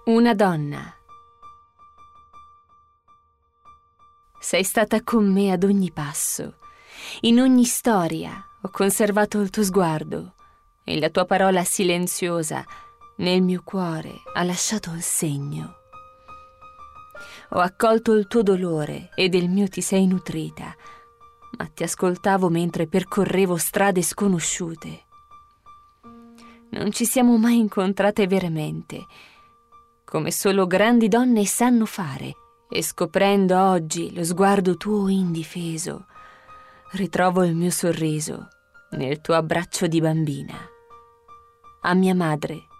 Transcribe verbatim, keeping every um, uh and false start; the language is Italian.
Una donna. Sei stata con me ad ogni passo. In ogni storia ho conservato il tuo sguardo e la tua parola silenziosa nel mio cuore ha lasciato il segno. Ho accolto il tuo dolore e del mio ti sei nutrita, ma ti ascoltavo mentre percorrevo strade sconosciute. Non ci siamo mai incontrate veramente, come solo grandi donne sanno fare, e scoprendo oggi lo sguardo tuo indifeso, ritrovo il mio sorriso nel tuo abbraccio di bambina. A mia madre